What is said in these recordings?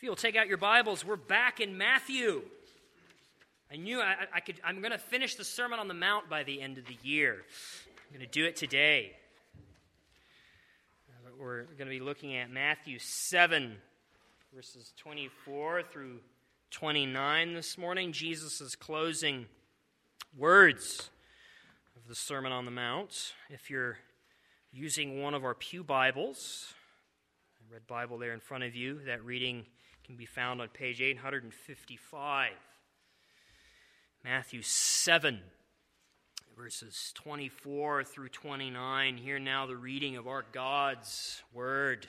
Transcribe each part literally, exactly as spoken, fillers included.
If you'll take out your Bibles, we're back in Matthew. I knew I, I could. I'm going to finish the Sermon on the Mount by the end of the year. I'm going to do it today. Uh, we're going to be looking at Matthew seven, verses twenty-four through twenty-nine this morning. Jesus' closing words of the Sermon on the Mount. If you're using one of our pew Bibles, a red Bible there in front of you, that reading can be found on page eight fifty-five. Matthew seven, verses twenty-four through twenty-nine. Hear now the reading of our God's word.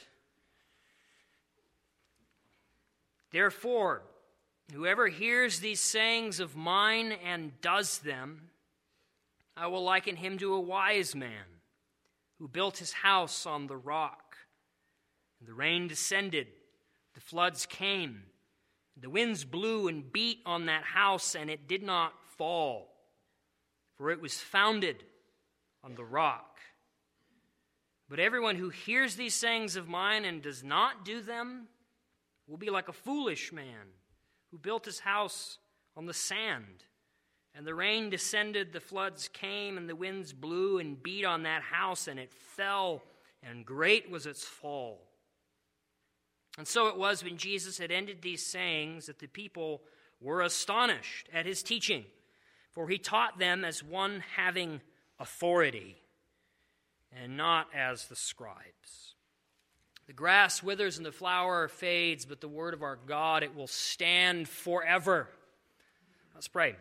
Therefore, whoever hears these sayings of mine and does them, I will liken him to a wise man who built his house on the rock. And the rain descended, the floods came, the winds blew and beat on that house, and it did not fall, for it was founded on the rock. But everyone who hears these sayings of mine and does not do them will be like a foolish man who built his house on the sand. And the rain descended, the floods came, and the winds blew and beat on that house, and it fell, and great was its fall. And so it was when Jesus had ended these sayings that the people were astonished at his teaching, for he taught them as one having authority, and not as the scribes. The grass withers and the flower fades, but the word of our God, it will stand forever. Let's pray.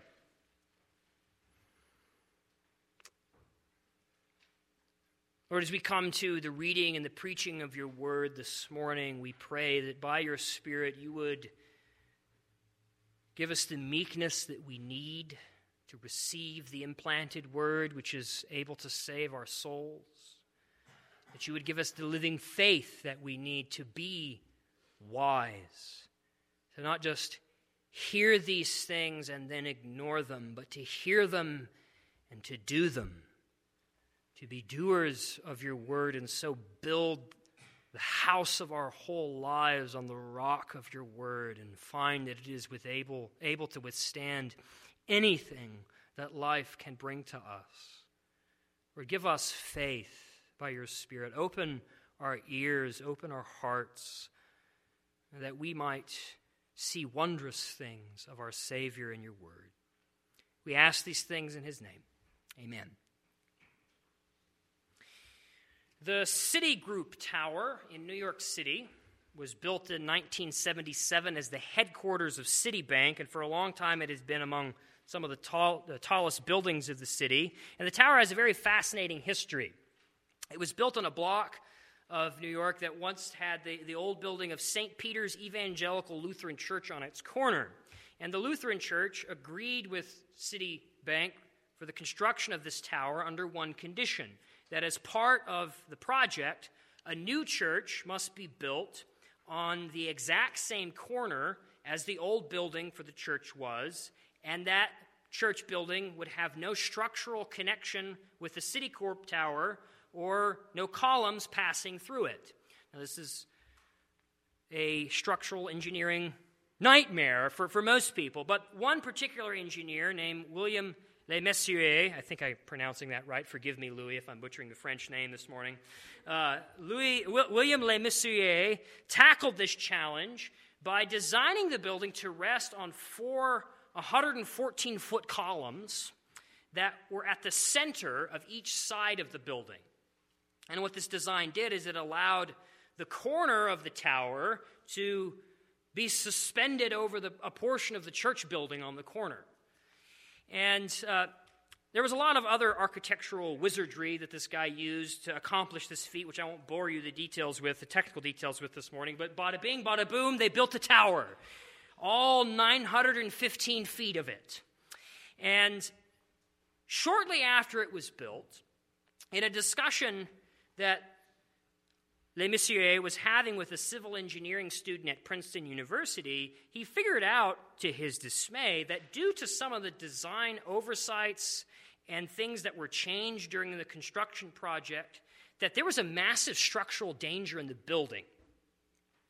Lord, as we come to the reading and the preaching of your word this morning, we pray that by your Spirit you would give us the meekness that we need to receive the implanted word which is able to save our souls. That you would give us the living faith that we need to be wise. To not just hear these things and then ignore them, but to hear them and to do them. To be doers of your word and so build the house of our whole lives on the rock of your word and find that it is with able, able to withstand anything that life can bring to us. Lord, give us faith by your Spirit. Open our ears, open our hearts, that we might see wondrous things of our Savior in your word. We ask these things in his name. Amen. The Citigroup Tower in New York City was built in nineteen seventy-seven as the headquarters of Citibank, and for a long time it has been among some of the, tall, the tallest buildings of the city. And the tower has a very fascinating history. It was built on a block of New York that once had the, the old building of Saint Peter's Evangelical Lutheran Church on its corner. And the Lutheran Church agreed with Citibank for the construction of this tower under one condition, that as part of the project, a new church must be built on the exact same corner as the old building for the church was, and that church building would have no structural connection with the Citicorp Tower or no columns passing through it. Now, this is a structural engineering nightmare for, for most people, but one particular engineer named William Le Mesurier, I think I'm pronouncing that right. Forgive me, Louis, if I'm butchering the French name this morning. Uh, Louis, w- William Le Mesurier tackled this challenge by designing the building to rest on four one hundred fourteen foot columns that were at the center of each side of the building. And what this design did is it allowed the corner of the tower to be suspended over the, a portion of the church building on the corner. And uh, there was a lot of other architectural wizardry that this guy used to accomplish this feat, which I won't bore you the details with, the technical details with this morning. But bada bing, bada boom, they built a tower, all nine hundred fifteen feet of it. And shortly after it was built, in a discussion that Le Mesurier was having with a civil engineering student at Princeton University, he figured out, to his dismay, that due to some of the design oversights and things that were changed during the construction project, that there was a massive structural danger in the building.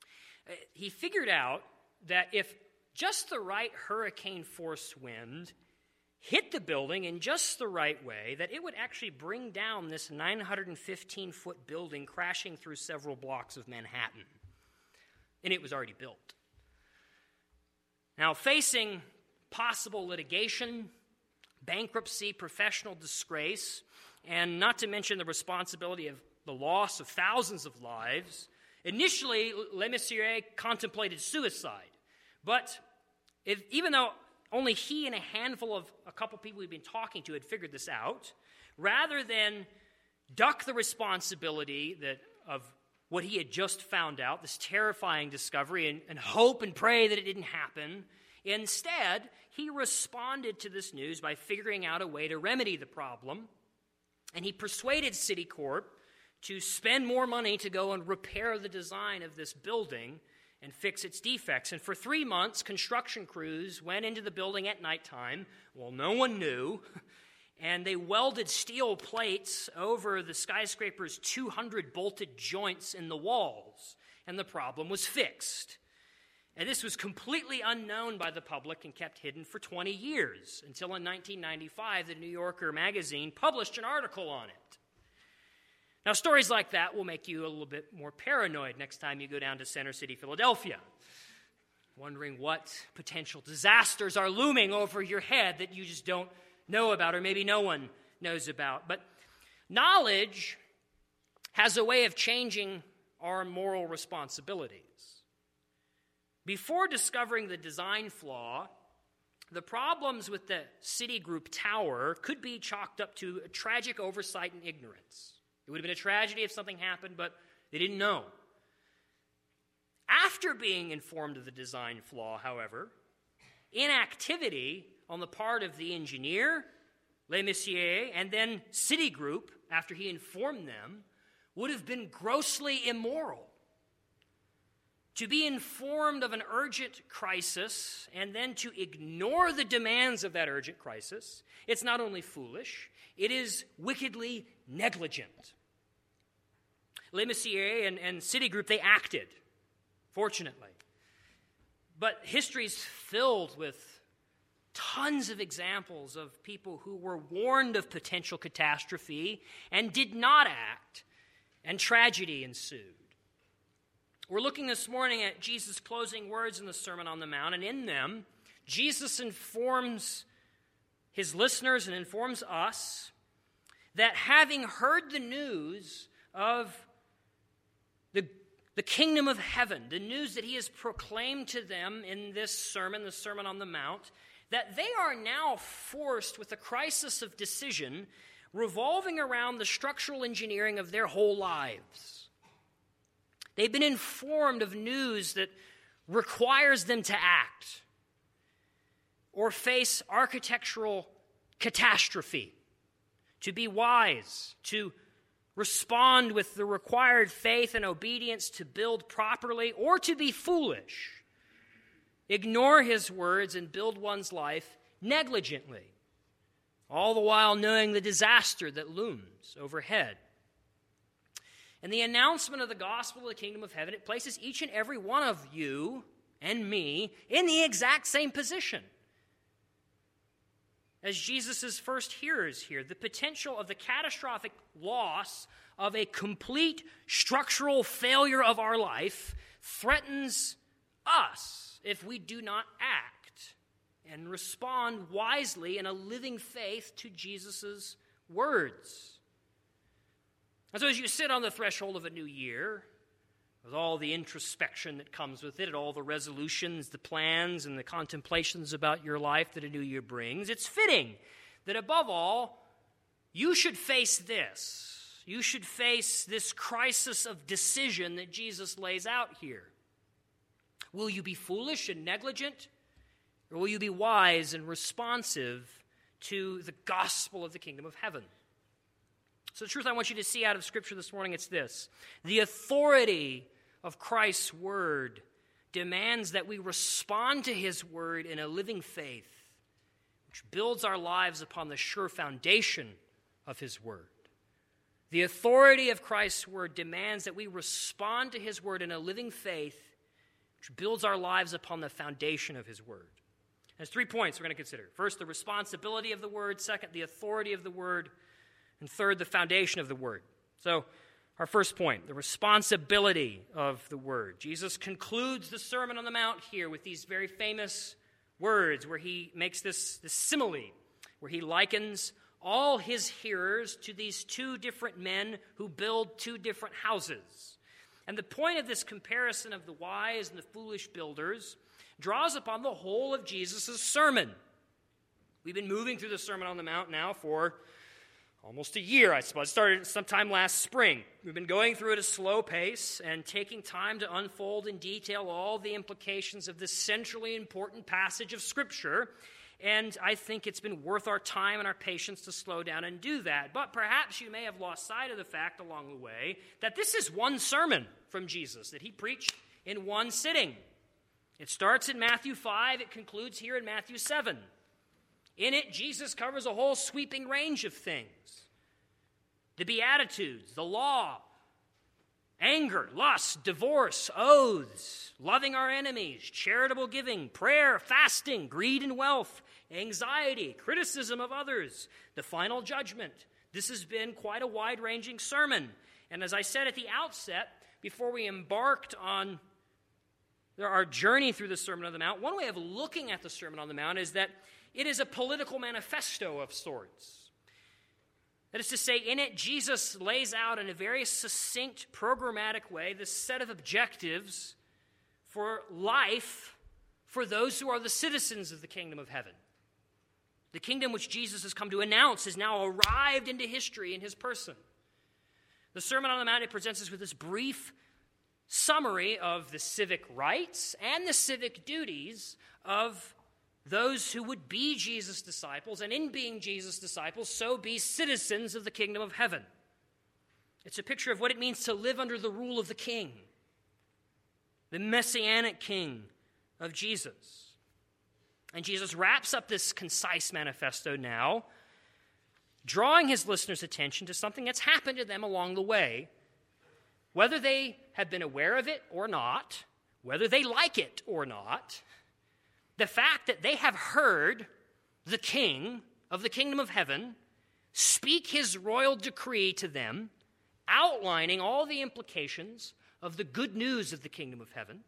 he figured out that if just the right hurricane force wind hit the building in just the right way, that it would actually bring down this nine hundred fifteen foot building crashing through several blocks of Manhattan. And it was already built. Now, facing possible litigation, bankruptcy, professional disgrace, and not to mention the responsibility of the loss of thousands of lives, initially, Le Mesurier contemplated suicide. But if, even though only he and a handful of a couple people he'd been talking to had figured this out, rather than duck the responsibility that of what he had just found out, this terrifying discovery, and, and hope and pray that it didn't happen, instead, he responded to this news by figuring out a way to remedy the problem, and he persuaded Citicorp to spend more money to go and repair the design of this building and fix its defects. And for three months, construction crews went into the building at nighttime. Well, no one knew. And they welded steel plates over the skyscraper's two hundred bolted joints in the walls. And the problem was fixed. And this was completely unknown by the public and kept hidden for twenty years, until in nineteen ninety-five, the New Yorker magazine published an article on it. Now, stories like that will make you a little bit more paranoid next time you go down to Center City, Philadelphia, wondering what potential disasters are looming over your head that you just don't know about, or maybe no one knows about. But knowledge has a way of changing our moral responsibilities. Before discovering the design flaw, the problems with the Citigroup Tower could be chalked up to a tragic oversight and ignorance. It would have been a tragedy if something happened, but they didn't know. After being informed of the design flaw, however, inactivity on the part of the engineer, Le Mesurier, and then Citigroup, after he informed them, would have been grossly immoral. To be informed of an urgent crisis and then to ignore the demands of that urgent crisis, it's not only foolish, it is wickedly negligent. Le Mesurier and, and Citigroup, they acted, fortunately. But history is filled with tons of examples of people who were warned of potential catastrophe and did not act, and tragedy ensued. We're looking this morning at Jesus' closing words in the Sermon on the Mount, and in them, Jesus informs his listeners and informs us that having heard the news of the, the kingdom of heaven, the news that he has proclaimed to them in this sermon, the Sermon on the Mount, that they are now forced with a crisis of decision revolving around the structural engineering of their whole lives. They've been informed of news that requires them to act or face architectural catastrophe, to be wise, to respond with the required faith and obedience to build properly, or to be foolish, ignore his words and build one's life negligently, all the while knowing the disaster that looms overhead. And the announcement of the gospel of the kingdom of heaven, it places each and every one of you and me in the exact same position as Jesus' first hearers here. The potential of the catastrophic loss of a complete structural failure of our life threatens us if we do not act and respond wisely in a living faith to Jesus' words. And so as you sit on the threshold of a new year, with all the introspection that comes with it, all the resolutions, the plans, and the contemplations about your life that a new year brings, it's fitting that above all, you should face this. You should face this crisis of decision that Jesus lays out here. Will you be foolish and negligent, or will you be wise and responsive to the gospel of the kingdom of heaven? So the truth I want you to see out of Scripture this morning, it's this. The authority of Christ's word demands that we respond to his word in a living faith, which builds our lives upon the sure foundation of his word. The authority of Christ's word demands that we respond to his word in a living faith which builds our lives upon the foundation of his word. There's three points we're going to consider. First, the responsibility of the word. Second, the authority of the word. And third, the foundation of the word. So, our first point, the responsibility of the word. Jesus concludes the Sermon on the Mount here with these very famous words where he makes this, this simile, where he likens all his hearers to these two different men who build two different houses. And the point of this comparison of the wise and the foolish builders draws upon the whole of Jesus' sermon. We've been moving through the Sermon on the Mount now for almost a year, I suppose. It started sometime last spring. We've been going through at a slow pace and taking time to unfold in detail all the implications of this centrally important passage of Scripture. And I think it's been worth our time and our patience to slow down and do that. But perhaps you may have lost sight of the fact along the way that this is one sermon from Jesus that he preached in one sitting. It starts in Matthew five. It concludes here in Matthew seven. In it, Jesus covers a whole sweeping range of things. The Beatitudes, the law, anger, lust, divorce, oaths, loving our enemies, charitable giving, prayer, fasting, greed and wealth, anxiety, criticism of others, the final judgment. This has been quite a wide-ranging sermon. And as I said at the outset, before we embarked on our journey through the Sermon on the Mount, one way of looking at the Sermon on the Mount is that it is a political manifesto of sorts. That is to say, in it, Jesus lays out in a very succinct, programmatic way this set of objectives for life for those who are the citizens of the kingdom of heaven. The kingdom which Jesus has come to announce has now arrived into history in his person. The Sermon on the Mount, it presents us with this brief summary of the civic rights and the civic duties of those who would be Jesus' disciples, and in being Jesus' disciples, so be citizens of the kingdom of heaven. It's a picture of what it means to live under the rule of the king, the messianic king of Jesus. And Jesus wraps up this concise manifesto now, drawing his listeners' attention to something that's happened to them along the way, whether they have been aware of it or not, whether they like it or not. The fact that they have heard the king of the kingdom of heaven speak his royal decree to them, outlining all the implications of the good news of the kingdom of heaven.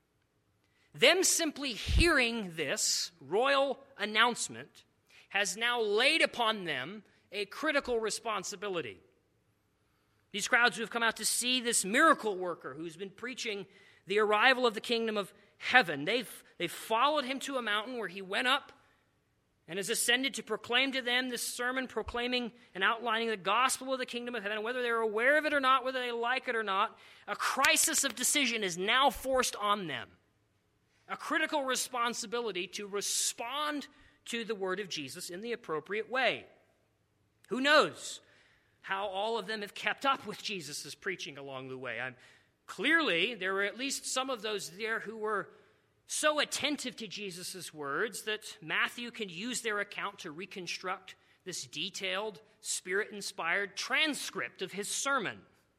Them simply hearing this royal announcement has now laid upon them a critical responsibility. These crowds who have come out to see this miracle worker who's been preaching the arrival of the kingdom of heaven, they've, they've followed him to a mountain where he went up and has ascended to proclaim to them this sermon, proclaiming and outlining the gospel of the kingdom of heaven. And whether they're aware of it or not, whether they like it or not, a crisis of decision is now forced on them. A critical responsibility to respond to the word of Jesus in the appropriate way. Who knows how all of them have kept up with Jesus' preaching along the way? I'm Clearly, there were at least some of those there who were so attentive to Jesus' words that Matthew can use their account to reconstruct this detailed, Spirit-inspired transcript of his sermon.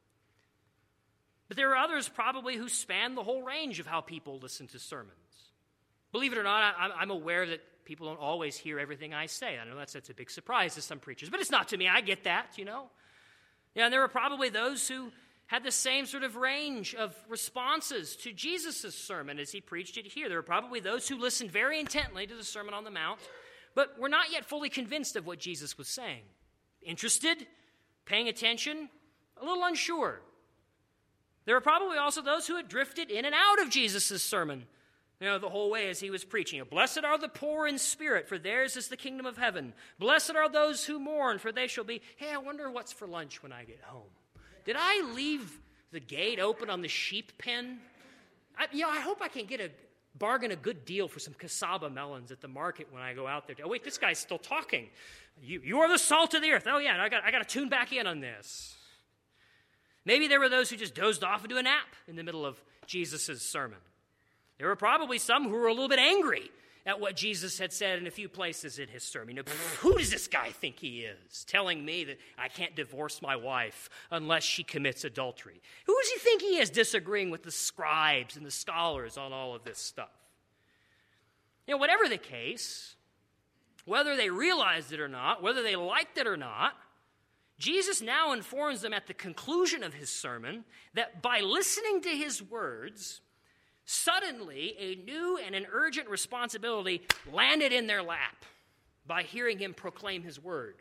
But there are others probably who span the whole range of how people listen to sermons. Believe it or not, I'm aware that people don't always hear everything I say. I know that's, that's a big surprise to some preachers, but it's not to me. I get that, you know. Yeah, and there are probably those who had the same sort of range of responses to Jesus' sermon as he preached it here. There were probably those who listened very intently to the Sermon on the Mount, but were not yet fully convinced of what Jesus was saying. Interested, paying attention, a little unsure. There were probably also those who had drifted in and out of Jesus' sermon, you know, the whole way as he was preaching. Blessed are the poor in spirit, for theirs is the kingdom of heaven. Blessed are those who mourn, for they shall be, hey, I wonder what's for lunch when I get home. Did I leave the gate open on the sheep pen? I, you know, I hope I can get a bargain a good deal for some cassava melons at the market when I go out there. Oh, wait, this guy's still talking. You, you are the salt of the earth. Oh, yeah, I got, I got to tune back in on this. Maybe there were those who just dozed off into a nap in the middle of Jesus' sermon. There were probably some who were a little bit angry at what Jesus had said in a few places in his sermon. You know, who does this guy think he is, telling me that I can't divorce my wife unless she commits adultery? Who does he think he is, disagreeing with the scribes and the scholars on all of this stuff? You know, whatever the case, whether they realized it or not, whether they liked it or not, Jesus now informs them at the conclusion of his sermon that by listening to his words, suddenly a new and an urgent responsibility landed in their lap by hearing him proclaim his word.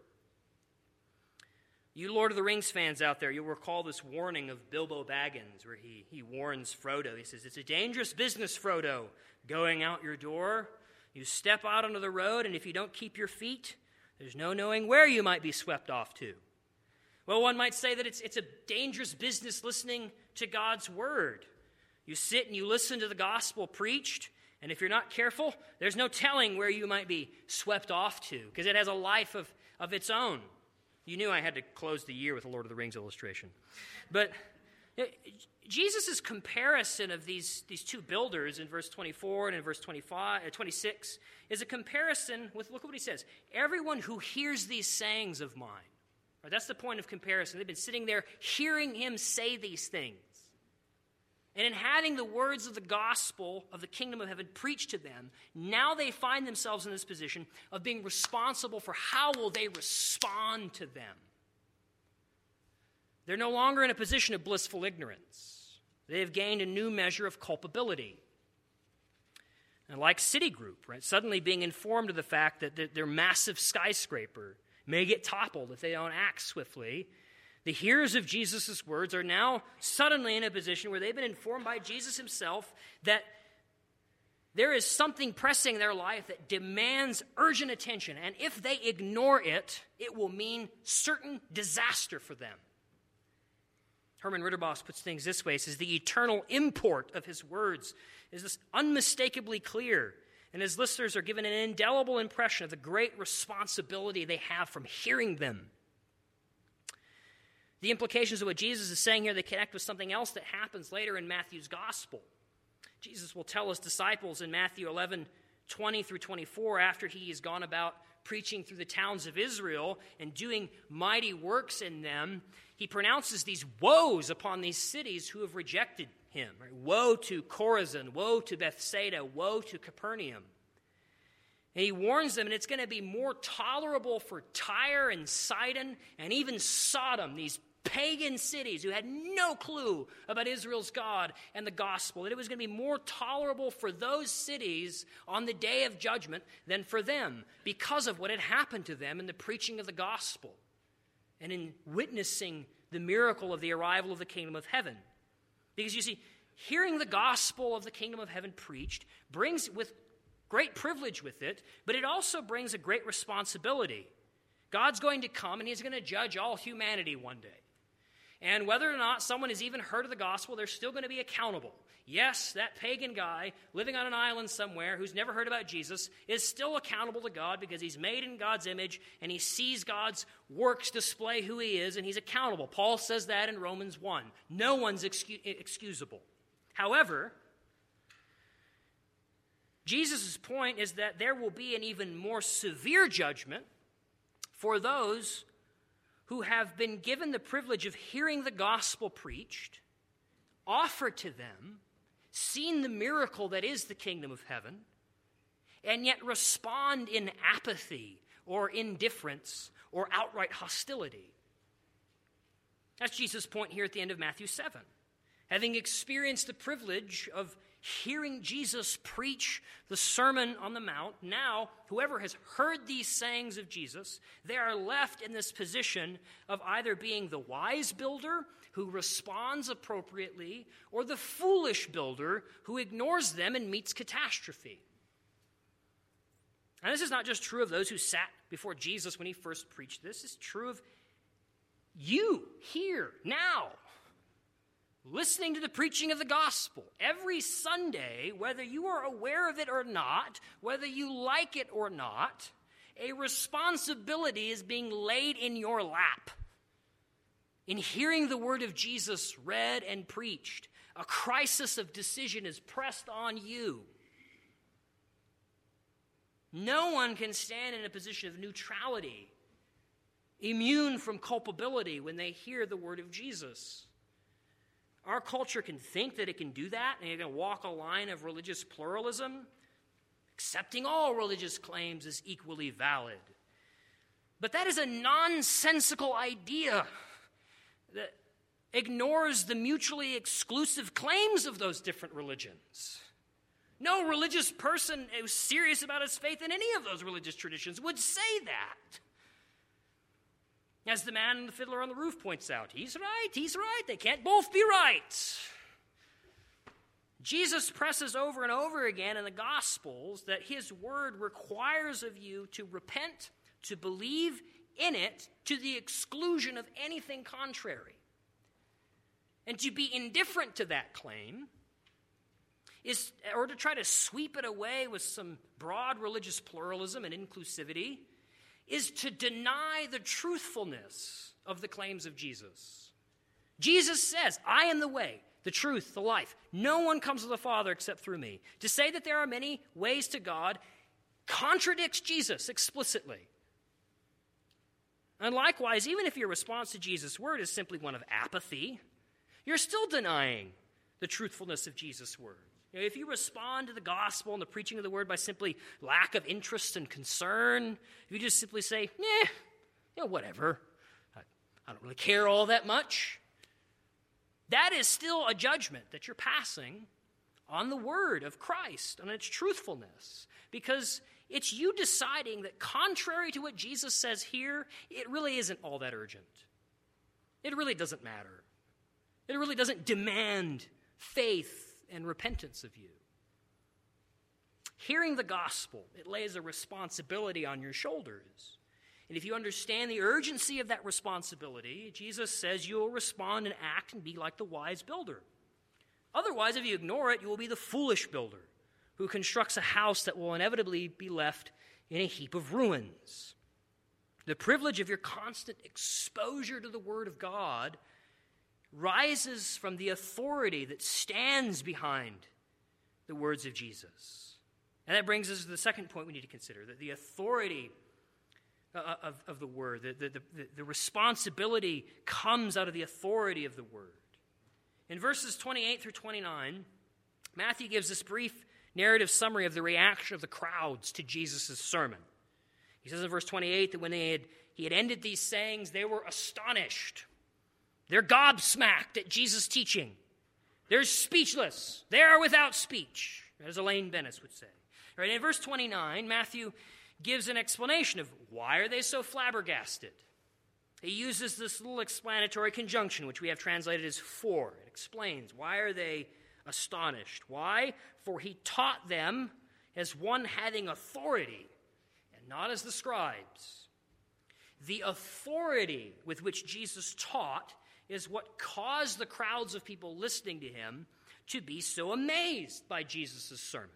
You Lord of the Rings fans out there, you'll recall this warning of Bilbo Baggins where he, he warns Frodo. He says, it's a dangerous business, Frodo, going out your door. You step out onto the road, and if you don't keep your feet, there's no knowing where you might be swept off to. Well, one might say that it's, it's a dangerous business listening to God's word. You sit and you listen to the gospel preached, and if you're not careful, there's no telling where you might be swept off to, because it has a life of, of its own. You knew I had to close the year with a Lord of the Rings illustration. But you know, Jesus' comparison of these, these two builders in verse twenty-four and in verse twenty-five, uh, twenty-six is a comparison with, look what he says, everyone who hears these sayings of mine. Right, that's the point of comparison. They've been sitting there hearing him say these things. And in having the words of the gospel of the kingdom of heaven preached to them, now they find themselves in this position of being responsible for how will they respond to them. They're no longer in a position of blissful ignorance. They have gained a new measure of culpability. And like Citigroup, right, suddenly being informed of the fact that their massive skyscraper may get toppled if they don't act swiftly, the hearers of Jesus' words are now suddenly in a position where they've been informed by Jesus himself that there is something pressing in their life that demands urgent attention, and if they ignore it, it will mean certain disaster for them. Herman Ritterboss puts things this way. He says, the eternal import of his words is this unmistakably clear, and his listeners are given an indelible impression of the great responsibility they have from hearing them. The implications of what Jesus is saying here, they connect with something else that happens later in Matthew's gospel. Jesus will tell his disciples in Matthew eleven, twenty through twenty-four, after he has gone about preaching through the towns of Israel and doing mighty works in them, he pronounces these woes upon these cities who have rejected him. Right? Woe to Chorazin, woe to Bethsaida, woe to Capernaum. And he warns them, and it's going to be more tolerable for Tyre and Sidon and even Sodom, these pagan cities who had no clue about Israel's God and the gospel. And it was going to be more tolerable for those cities on the day of judgment than for them because of what had happened to them in the preaching of the gospel and in witnessing the miracle of the arrival of the kingdom of heaven. Because you see, hearing the gospel of the kingdom of heaven preached brings with great privilege with it, but it also brings a great responsibility. God's going to come and he's going to judge all humanity one day. And whether or not someone has even heard of the gospel, they're still going to be accountable. Yes, that pagan guy living on an island somewhere who's never heard about Jesus is still accountable to God because he's made in God's image and he sees God's works display who he is, and he's accountable. Paul says that in Romans one. No one's excu- excusable. However, Jesus' point is that there will be an even more severe judgment for those who have been given the privilege of hearing the gospel preached, offered to them, seen the miracle that is the kingdom of heaven, and yet respond in apathy or indifference or outright hostility. That's Jesus' point here at the end of Matthew seven. Having experienced the privilege of hearing Jesus preach the Sermon on the Mount, now whoever has heard these sayings of Jesus, they are left in this position of either being the wise builder who responds appropriately or the foolish builder who ignores them and meets catastrophe. And this is not just true of those who sat before Jesus when he first preached this. This is true of you here, now, listening to the preaching of the gospel every Sunday, whether you are aware of it or not, whether you like it or not, a responsibility is being laid in your lap. In hearing the word of Jesus read and preached, a crisis of decision is pressed on you. No one can stand in a position of neutrality, immune from culpability when they hear the word of Jesus. Our culture can think that it can do that, and it can walk a line of religious pluralism, accepting all religious claims as equally valid. But that is a nonsensical idea that ignores the mutually exclusive claims of those different religions. No religious person who's serious about his faith in any of those religious traditions would say that. As the man and the fiddler on the roof points out, he's right, he's right, they can't both be right. Jesus presses over and over again in the Gospels that his word requires of you to repent, to believe in it, to the exclusion of anything contrary. And to be indifferent to that claim is, or to try to sweep it away with some broad religious pluralism and inclusivity, is to deny the truthfulness of the claims of Jesus. Jesus says, I am the way, the truth, the life. No one comes to the Father except through me. To say that there are many ways to God contradicts Jesus explicitly. And likewise, even if your response to Jesus' word is simply one of apathy, you're still denying the truthfulness of Jesus' word. You know, if you respond to the gospel and the preaching of the word by simply lack of interest and concern, if you just simply say, "Nah, you know, whatever, I, I don't really care all that much," that is still a judgment that you're passing on the word of Christ, on its truthfulness, because it's you deciding that contrary to what Jesus says here, it really isn't all that urgent. It really doesn't matter. It really doesn't demand faith and repentance of you. Hearing the gospel, it lays a responsibility on your shoulders. And if you understand the urgency of that responsibility, Jesus says you will respond and act and be like the wise builder. Otherwise, if you ignore it, you will be the foolish builder who constructs a house that will inevitably be left in a heap of ruins. The privilege of your constant exposure to the Word of God rises from the authority that stands behind the words of Jesus. And that brings us to the second point we need to consider, that the authority of, of the Word, the, the, the, the responsibility comes out of the authority of the Word. In verses twenty-eight through twenty-nine, Matthew gives this brief narrative summary of the reaction of the crowds to Jesus' sermon. He says in verse twenty-eight that when they had, he had ended these sayings, they were astonished. They're gobsmacked at Jesus' teaching. They're speechless. They are without speech, as Elaine Bennis would say. Right, in verse twenty-nine, Matthew gives an explanation of why are they so flabbergasted. He uses this little explanatory conjunction, which we have translated as for. It explains why are they astonished. Why? For he taught them as one having authority, and not as the scribes. The authority with which Jesus taught is what caused the crowds of people listening to him to be so amazed by Jesus' sermon.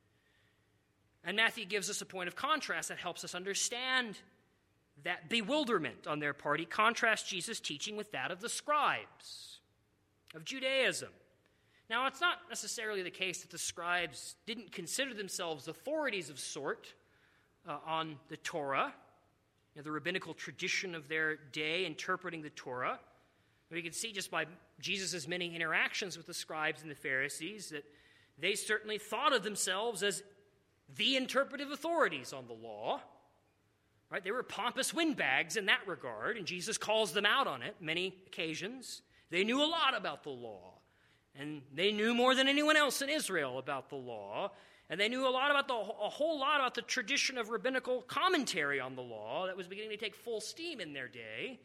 And Matthew gives us a point of contrast that helps us understand that bewilderment on their part. He contrasts Jesus' teaching with that of the scribes, of Judaism. Now, it's not necessarily the case that the scribes didn't consider themselves authorities of sort uh, on the Torah, you know, the rabbinical tradition of their day interpreting the Torah. We can see just by Jesus' many interactions with the scribes and the Pharisees that they certainly thought of themselves as the interpretive authorities on the law. Right? They were pompous windbags in that regard, and Jesus calls them out on it many occasions. They knew a lot about the law, and they knew more than anyone else in Israel about the law, and they knew a lot about the a whole lot about the tradition of rabbinical commentary on the law that was beginning to take full steam in their day.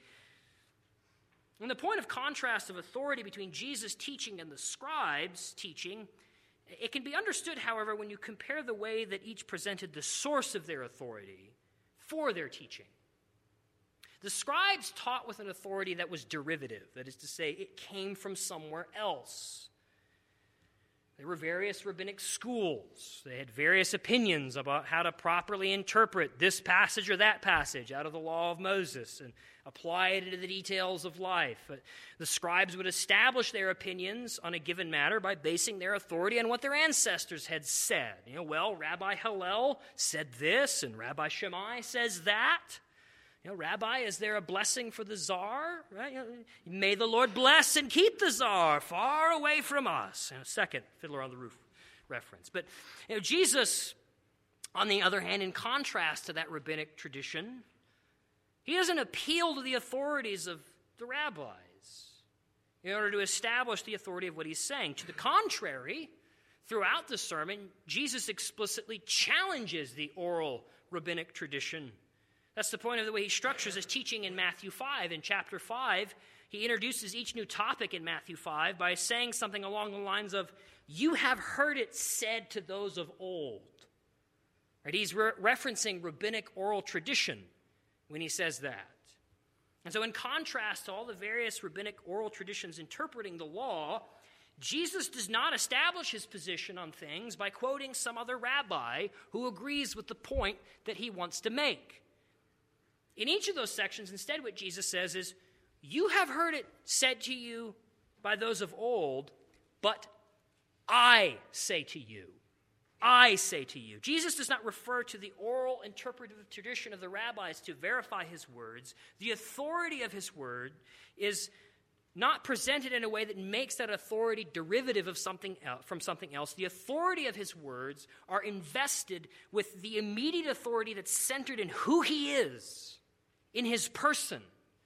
And the point of contrast of authority between Jesus' teaching and the scribes' teaching, it can be understood, however, when you compare the way that each presented the source of their authority for their teaching. The scribes taught with an authority that was derivative, that is to say, it came from somewhere else. There were various rabbinic schools. They had various opinions about how to properly interpret this passage or that passage out of the law of Moses and apply it to the details of life. The scribes would establish their opinions on a given matter by basing their authority on what their ancestors had said. You know, well, Rabbi Hillel said this, and Rabbi Shammai says that. You know, Rabbi, is there a blessing for the czar? Right? You know, may the Lord bless and keep the czar far away from us. You know, second Fiddler on the Roof reference. But you know, Jesus, on the other hand, in contrast to that rabbinic tradition, he doesn't appeal to the authorities of the rabbis in order to establish the authority of what he's saying. To the contrary, throughout the sermon, Jesus explicitly challenges the oral rabbinic tradition. That's the point of the way he structures his teaching in Matthew five. In chapter five, he introduces each new topic in Matthew five by saying something along the lines of, "You have heard it said to those of old." Right? He's re- referencing rabbinic oral tradition when he says that. And so in contrast to all the various rabbinic oral traditions interpreting the law, Jesus does not establish his position on things by quoting some other rabbi who agrees with the point that he wants to make. In each of those sections, instead, what Jesus says is, you have heard it said to you by those of old, but I say to you. I say to you. Jesus does not refer to the oral interpretive tradition of the rabbis to verify his words. The authority of his word is not presented in a way that makes that authority derivative of something else, from something else. The authority of his words are invested with the immediate authority that's centered in who he is, in his person.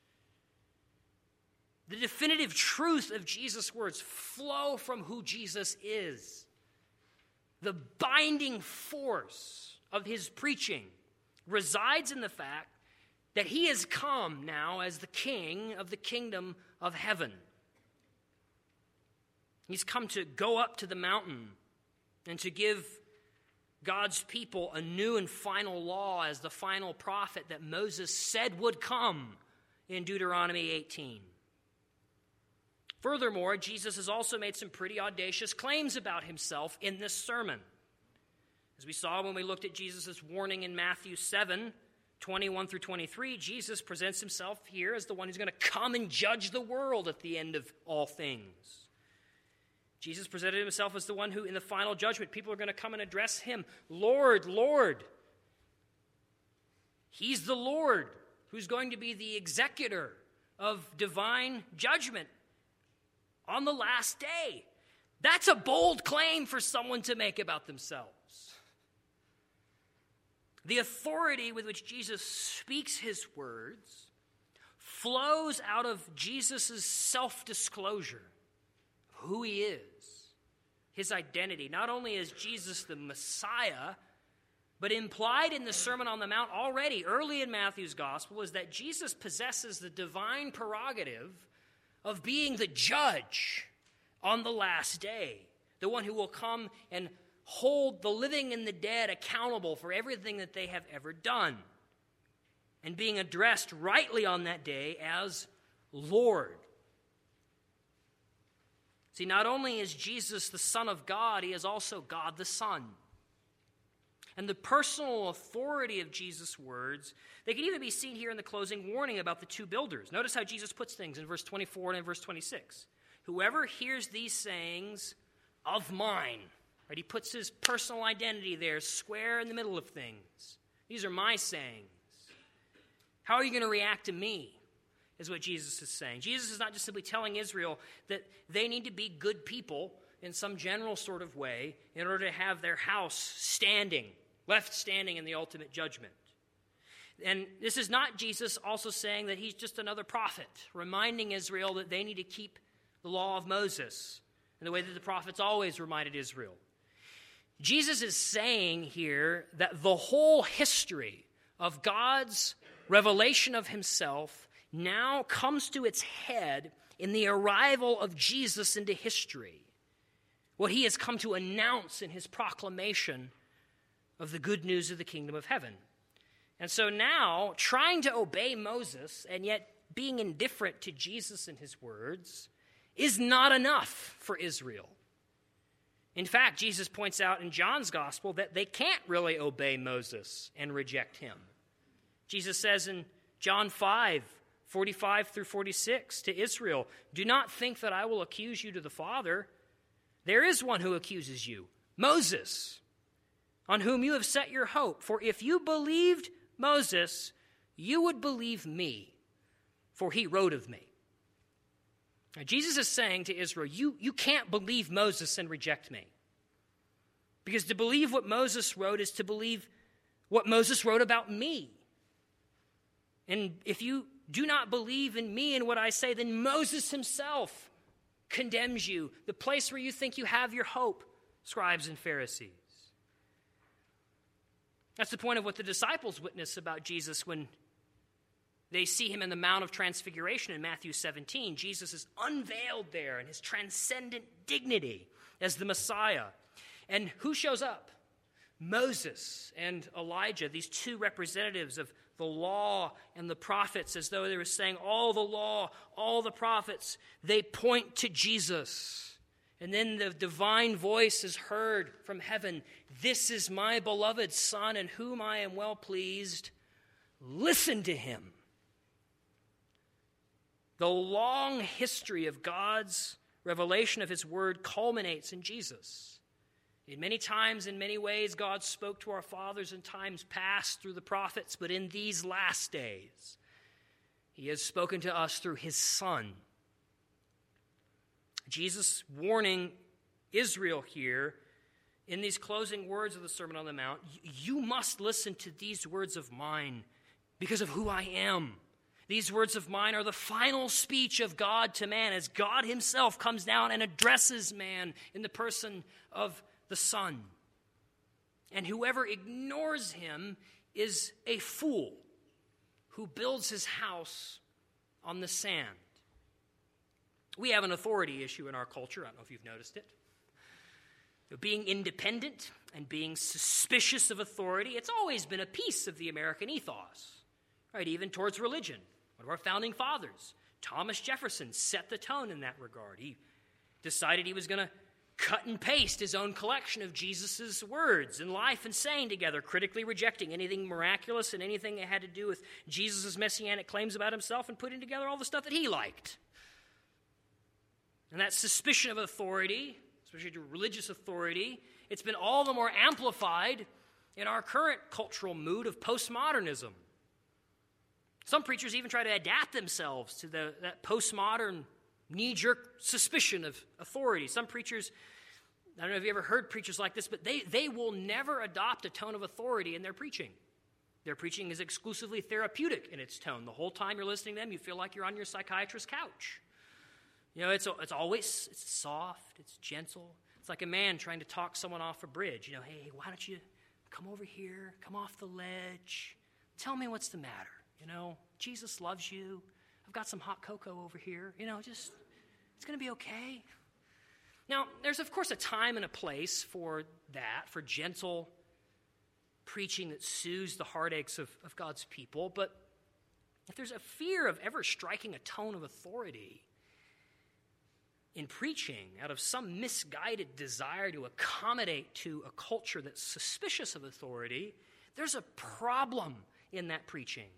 The definitive truth of Jesus' words flow from who Jesus is. The binding force of his preaching resides in the fact that he has come now as the king of the kingdom of heaven. He's come to go up to the mountain and to give God's people a new and final law as the final prophet that Moses said would come in Deuteronomy eighteen. Furthermore, Jesus has also made some pretty audacious claims about himself in this sermon. As we saw when we looked at Jesus' warning in Matthew seven, twenty-one through twenty-three, Jesus presents himself here as the one who's going to come and judge the world at the end of all things. Jesus presented himself as the one who, in the final judgment, people are going to come and address him, Lord, Lord. He's the Lord who's going to be the executor of divine judgment on the last day. That's a bold claim for someone to make about themselves. The authority with which Jesus speaks his words flows out of Jesus' self-disclosure, who he is, his identity. Not only is Jesus the Messiah, but implied in the Sermon on the Mount already, early in Matthew's gospel, is that Jesus possesses the divine prerogative of being the judge on the last day, the one who will come and hold the living and the dead accountable for everything that they have ever done, and being addressed rightly on that day as Lord. See, not only is Jesus the Son of God, he is also God the Son. And the personal authority of Jesus' words, they can even be seen here in the closing warning about the two builders. Notice how Jesus puts things in verse twenty-four and in verse twenty-six. Whoever hears these sayings of mine, right? He puts his personal identity there, square in the middle of things. These are my sayings. How are you going to react to me? Is what Jesus is saying. Jesus is not just simply telling Israel that they need to be good people in some general sort of way in order to have their house standing, left standing in the ultimate judgment. And this is not Jesus also saying that he's just another prophet, reminding Israel that they need to keep the law of Moses in the way that the prophets always reminded Israel. Jesus is saying here that the whole history of God's revelation of himself now comes to its head in the arrival of Jesus into history. What he has come to announce in his proclamation of the good news of the kingdom of heaven. And so now, trying to obey Moses and yet being indifferent to Jesus and his words is not enough for Israel. In fact, Jesus points out in John's gospel that they can't really obey Moses and reject him. Jesus says in John five, forty-five through forty-six to Israel, "Do not think that I will accuse you to the Father. There is one who accuses you, Moses, on whom you have set your hope. For if you believed Moses, you would believe me, for he wrote of me." Now, Jesus is saying to Israel, you, you can't believe Moses and reject me. Because to believe what Moses wrote is to believe what Moses wrote about me. And if you do not believe in me and what I say, then Moses himself condemns you, the place where you think you have your hope, scribes and Pharisees. That's the point of what the disciples witness about Jesus when they see him in the Mount of Transfiguration in Matthew seventeen. Jesus is unveiled there in his transcendent dignity as the Messiah. And who shows up? Moses and Elijah, these two representatives of the law and the prophets, as though they were saying all the law, all the prophets, they point to Jesus. And then the divine voice is heard from heaven. "This is my beloved Son, in whom I am well pleased. Listen to him." The long history of God's revelation of his word culminates in Jesus. In many times, in many ways, God spoke to our fathers in times past through the prophets, but in these last days, he has spoken to us through his Son. Jesus warning Israel here in these closing words of the Sermon on the Mount, you must listen to these words of mine because of who I am. These words of mine are the final speech of God to man as God himself comes down and addresses man in the person of the Son. And whoever ignores him is a fool who builds his house on the sand. We have an authority issue in our culture. I don't know if you've noticed it. Being independent and being suspicious of authority, it's always been a piece of the American ethos, right? Even towards religion. One of our founding fathers, Thomas Jefferson, set the tone in that regard. He decided he was going to cut and paste his own collection of Jesus' words and life and saying together, critically rejecting anything miraculous and anything that had to do with Jesus' messianic claims about himself and putting together all the stuff that he liked. And that suspicion of authority, especially to religious authority, it's been all the more amplified in our current cultural mood of postmodernism. Some preachers even try to adapt themselves to the, that postmodern knee-jerk suspicion of authority. Some preachers, I don't know if you ever heard preachers like this, but they, they will never adopt a tone of authority in their preaching. Their preaching is exclusively therapeutic in its tone. The whole time you're listening to them, you feel like you're on your psychiatrist's couch. You know, it's it's always it's soft, it's gentle. It's like a man trying to talk someone off a bridge. You know, hey, why don't you come over here, come off the ledge, tell me what's the matter. You know, Jesus loves you. I've got some hot cocoa over here. You know, just, it's going to be okay. Now, there's, of course, a time and a place for that, for gentle preaching that soothes the heartaches of, of God's people. But if there's a fear of ever striking a tone of authority in preaching out of some misguided desire to accommodate to a culture that's suspicious of authority, there's a problem in that preaching.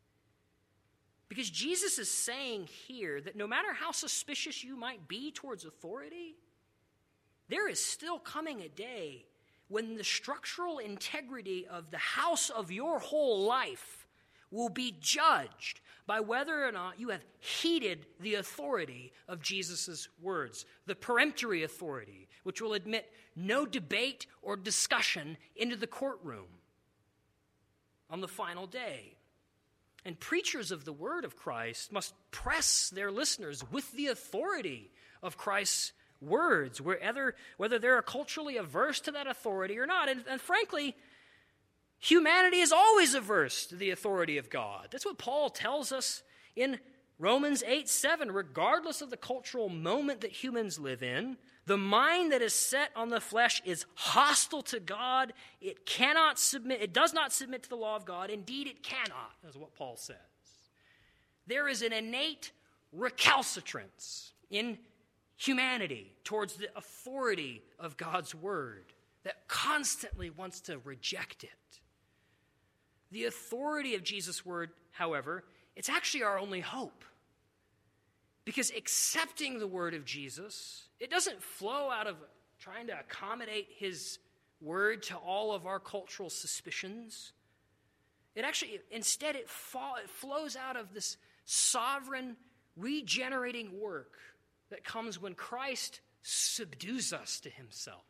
Because Jesus is saying here that no matter how suspicious you might be towards authority, there is still coming a day when the structural integrity of the house of your whole life will be judged by whether or not you have heeded the authority of Jesus' words, the peremptory authority, which will admit no debate or discussion into the courtroom on the final day. And preachers of the word of Christ must press their listeners with the authority of Christ's words, whether, whether they're culturally averse to that authority or not. And, and frankly, humanity is always averse to the authority of God. That's what Paul tells us in Romans eight seven. Regardless of the cultural moment that humans live in, the mind that is set on the flesh is hostile to God. It cannot submit, it does not submit to the law of God. Indeed, it cannot, is what Paul says. There is an innate recalcitrance in humanity towards the authority of God's word that constantly wants to reject it. The authority of Jesus' word, however, it's actually our only hope. Because accepting the word of Jesus, it doesn't flow out of trying to accommodate his word to all of our cultural suspicions. It actually, instead, it, fall, it flows out of this sovereign, regenerating work that comes when Christ subdues us to himself.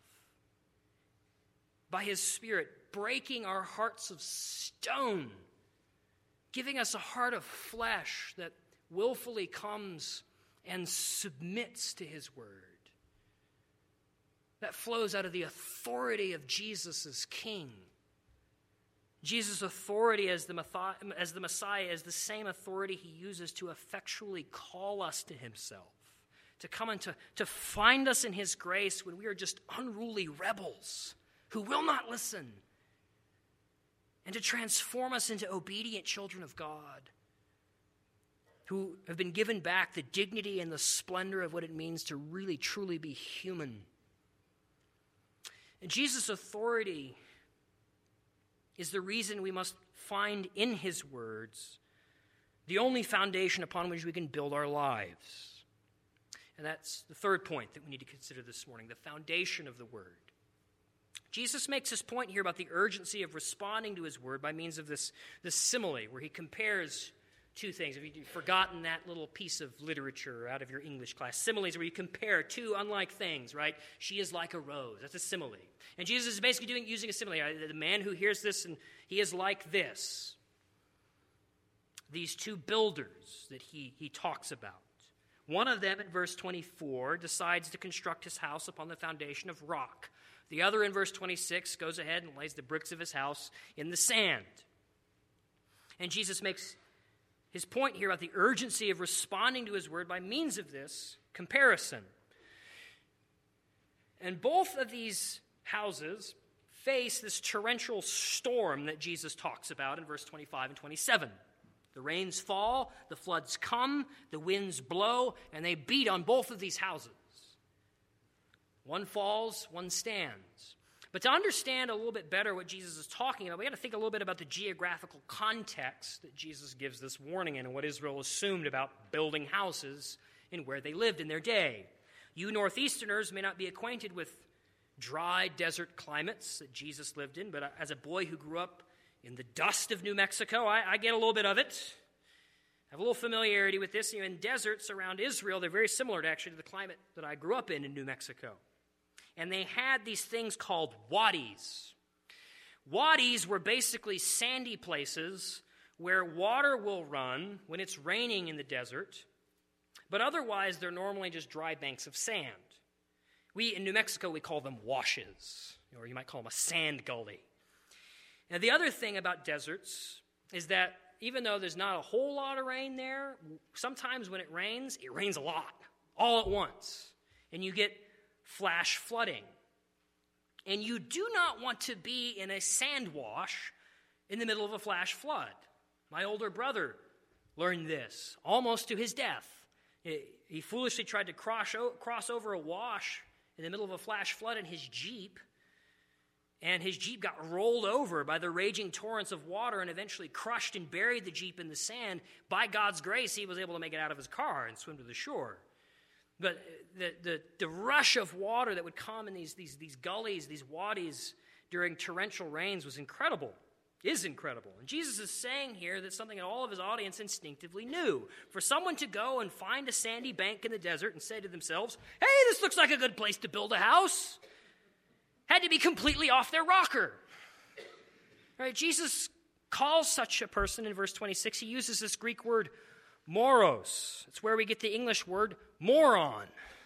By his Spirit, breaking our hearts of stone, giving us a heart of flesh that willfully comes and submits to his word. That flows out of the authority of Jesus as King. Jesus' authority as the, as the Messiah is the same authority he uses to effectually call us to himself, to come and to, to find us in his grace when we are just unruly rebels who will not listen, and to transform us into obedient children of God who have been given back the dignity and the splendor of what it means to really, truly be human. And Jesus' authority is the reason we must find in his words the only foundation upon which we can build our lives. And that's the third point that we need to consider this morning, the foundation of the word. Jesus makes his point here about the urgency of responding to his word by means of this, this simile, where he compares two things. If you've forgotten that little piece of literature out of your English class, similes where you compare two unlike things, right? She is like a rose. That's a simile. And Jesus is basically doing using a simile. The man who hears this, and he is like this. These two builders that he, he talks about. One of them, in verse twenty-four, decides to construct his house upon the foundation of rock. The other, in verse twenty-six, goes ahead and lays the bricks of his house in the sand. And Jesus makes his point here about the urgency of responding to his word by means of this comparison. And both of these houses face this torrential storm that Jesus talks about in verse twenty-five and twenty-seven. The rains fall, the floods come, the winds blow, and they beat on both of these houses. One falls, one stands. But to understand a little bit better what Jesus is talking about, we got to think a little bit about the geographical context that Jesus gives this warning in and what Israel assumed about building houses and where they lived in their day. You Northeasterners may not be acquainted with dry desert climates that Jesus lived in, but as a boy who grew up in the dust of New Mexico, I, I get a little bit of it. I have a little familiarity with this. You know, in deserts around Israel, they're very similar to actually to the climate that I grew up in in New Mexico. And they had these things called wadis. Wadis were basically sandy places where water will run when it's raining in the desert, but otherwise they're normally just dry banks of sand. We, in New Mexico, we call them washes, or you might call them a sand gully. Now, the other thing about deserts is that even though there's not a whole lot of rain there, sometimes when it rains, it rains a lot, all at once. And you get flash flooding. And you do not want to be in a sand wash in the middle of a flash flood. My older brother learned this almost to his death. He foolishly tried to cross over a wash in the middle of a flash flood in his Jeep, and his Jeep got rolled over by the raging torrents of water and eventually crushed and buried the Jeep in the sand. By God's grace, he was able to make it out of his car and swim to the shore. But the, the, the rush of water that would come in these, these, these gullies, these wadis during torrential rains was incredible, is incredible. And Jesus is saying here that something that all of his audience instinctively knew. For someone to go and find a sandy bank in the desert and say to themselves, hey, this looks like a good place to build a house, had to be completely off their rocker. Right? Jesus calls such a person in verse twenty-six. He uses this Greek word moros. It's where we get the English word moron.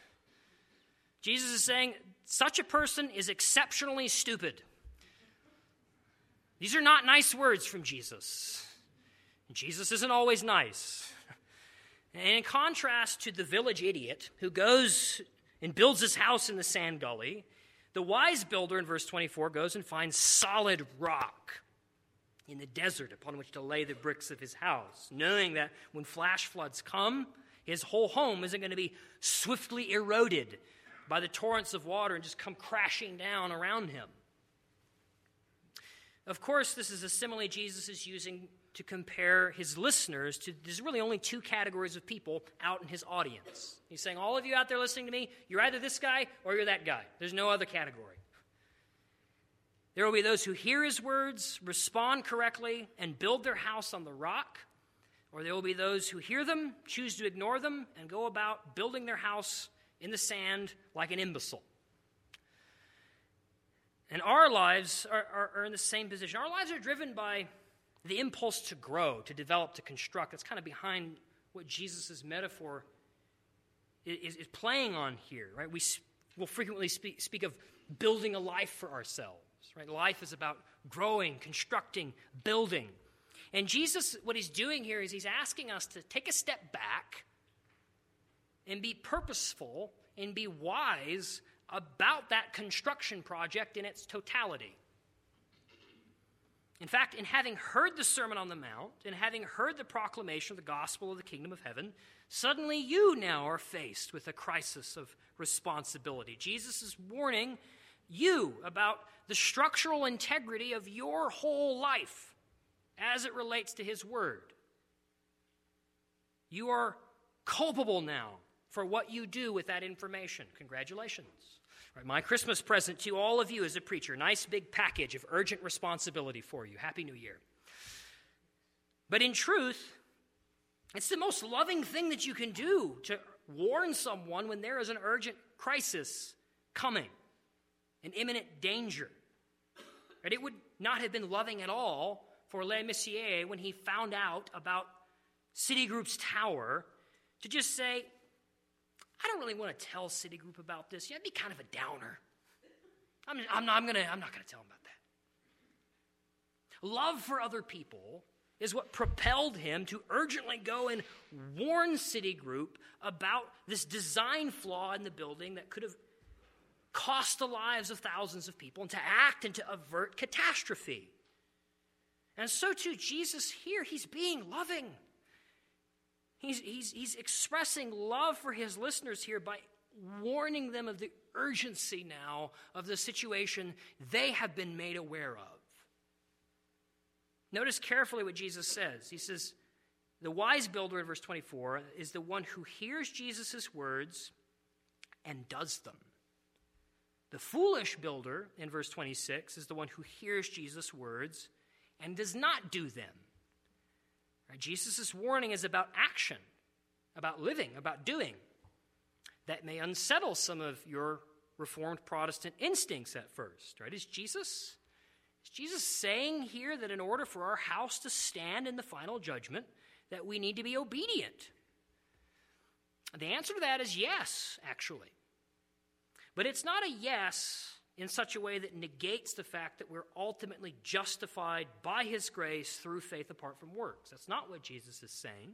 Jesus is saying such a person is exceptionally stupid. These are not nice words from Jesus. Jesus isn't always nice. And in contrast to the village idiot who goes and builds his house in the sand gully, the wise builder in verse twenty-four goes and finds solid rock in the desert upon which to lay the bricks of his house, knowing that when flash floods come, His whole home isn't going to be swiftly eroded by the torrents of water and just come crashing down around him. Of course, this is a simile Jesus is using to compare his listeners to, there's really only two categories of people out in his audience. He's saying, all of you out there listening to me, you're either this guy or you're that guy. There's no other category. There will be those who hear his words, respond correctly, and build their house on the rock, or there will be those who hear them, choose to ignore them, and go about building their house in the sand like an imbecile. And our lives are, are, are in the same position. Our lives are driven by the impulse to grow, to develop, to construct. That's kind of behind what Jesus' metaphor is, is playing on here, right? We will frequently speak, speak of building a life for ourselves, right? Life is about growing, constructing, building. And Jesus, what he's doing here is he's asking us to take a step back and be purposeful and be wise about that construction project in its totality. In fact, in having heard the Sermon on the Mount, and having heard the proclamation of the gospel of the kingdom of heaven, suddenly you now are faced with a crisis of responsibility. Jesus is warning you about the structural integrity of your whole life as it relates to his word. You are culpable now for what you do with that information. Congratulations. Right, my Christmas present to all of you as a preacher, nice big package of urgent responsibility for you. Happy New Year. But in truth, it's the most loving thing that you can do to warn someone when there is an urgent crisis coming, an imminent danger. Right, it would not have been loving at all for Le Messier when he found out about Citigroup's tower to just say, I don't really want to tell Citigroup about this. Yeah, it'd be kind of a downer. I'm, I'm not, I'm gonna, I'm not going to tell him about that. Love for other people is what propelled him to urgently go and warn Citigroup about this design flaw in the building that could have cost the lives of thousands of people, and to act and to avert catastrophe. And so too, Jesus here, he's being loving. He's, he's, he's expressing love for his listeners here by warning them of the urgency now of the situation they have been made aware of. Notice carefully what Jesus says. He says, the wise builder in verse twenty-four is the one who hears Jesus' words and does them. The foolish builder in verse twenty-six is the one who hears Jesus' words and does not do them. Right? Jesus' warning is about action, about living, about doing. That may unsettle some of your Reformed Protestant instincts at first. Right? Is Jesus, is Jesus saying here that in order for our house to stand in the final judgment, that we need to be obedient? The answer to that is yes, actually. But it's not a yes in such a way that negates the fact that we're ultimately justified by his grace through faith apart from works. That's not what Jesus is saying.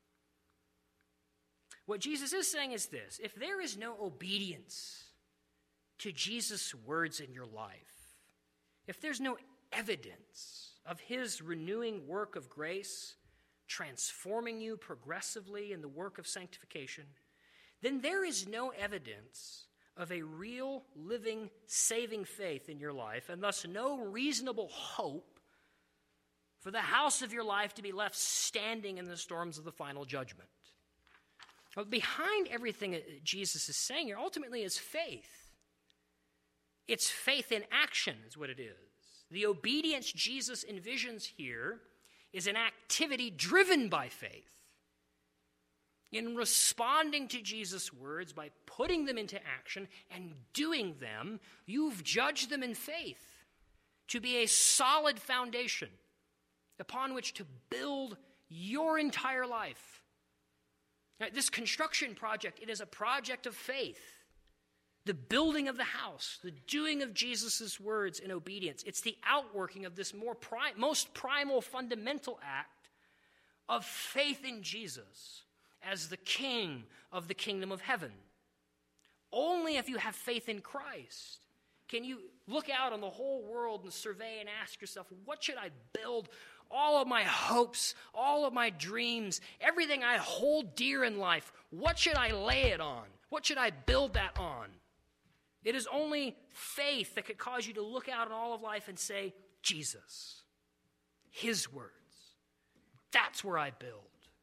What Jesus is saying is this: if there is no obedience to Jesus' words in your life, if there's no evidence of his renewing work of grace, transforming you progressively in the work of sanctification, then there is no evidence of a real, living, saving faith in your life, and thus no reasonable hope for the house of your life to be left standing in the storms of the final judgment. But behind everything that Jesus is saying here ultimately is faith. It's faith in action is what it is. The obedience Jesus envisions here is an activity driven by faith. In responding to Jesus' words by putting them into action and doing them, you've judged them in faith to be a solid foundation upon which to build your entire life. Now, this construction project, it is a project of faith. The building of the house, the doing of Jesus' words in obedience. It's the outworking of this more pri- most primal, fundamental act of faith in Jesus as the King of the kingdom of heaven. Only if you have faith in Christ can you look out on the whole world and survey and ask yourself, what should I build all of my hopes, all of my dreams, everything I hold dear in life, what should I lay it on? What should I build that on? It is only faith that could cause you to look out on all of life and say, Jesus, his words, that's where I build.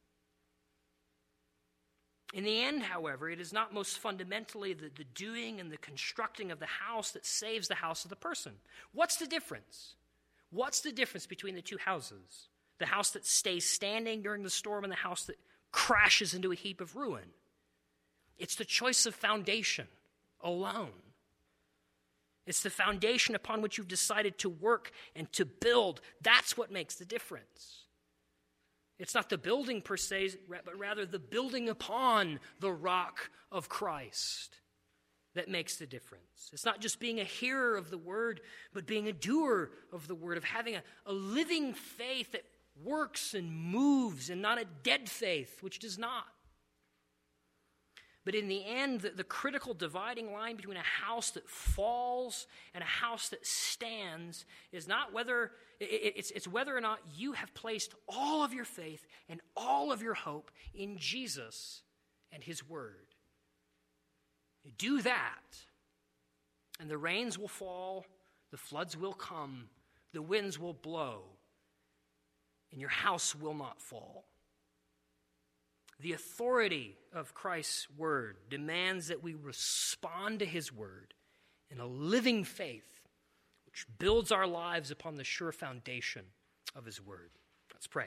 In the end, however, it is not most fundamentally the, the doing and the constructing of the house that saves the house of the person. What's the difference? What's the difference between the two houses? The house that stays standing during the storm and the house that crashes into a heap of ruin. It's the choice of foundation alone. It's the foundation upon which you've decided to work and to build. That's what makes the difference. It's not the building per se, but rather the building upon the rock of Christ that makes the difference. It's not just being a hearer of the word, but being a doer of the word, of having a, a living faith that works and moves, and not a dead faith, which does not. But in the end, the, the critical dividing line between a house that falls and a house that stands is not whether, it, it's, it's whether or not you have placed all of your faith and all of your hope in Jesus and his word. You do that, and the rains will fall, the floods will come, the winds will blow, and your house will not fall. The authority of Christ's word demands that we respond to his word in a living faith which builds our lives upon the sure foundation of his word. Let's pray.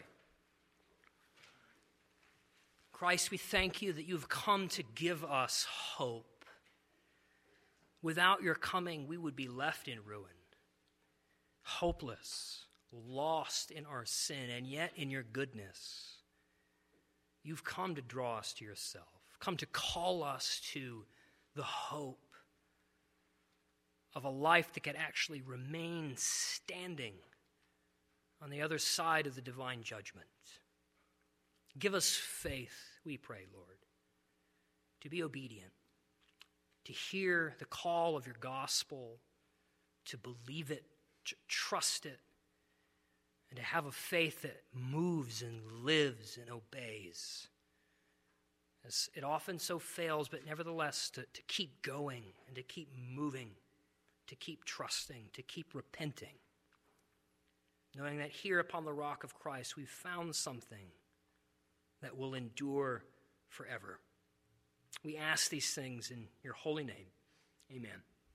Christ, we thank you that you've come to give us hope. Without your coming, we would be left in ruin, hopeless, lost in our sin, and yet in your goodness, you've come to draw us to yourself, come to call us to the hope of a life that can actually remain standing on the other side of the divine judgment. Give us faith, we pray, Lord, to be obedient, to hear the call of your gospel, to believe it, to trust it, and to have a faith that moves and lives and obeys. As it often so fails, but nevertheless to, to keep going and to keep moving, to keep trusting, to keep repenting, knowing that here upon the rock of Christ we've found something that will endure forever. We ask these things in your holy name. Amen.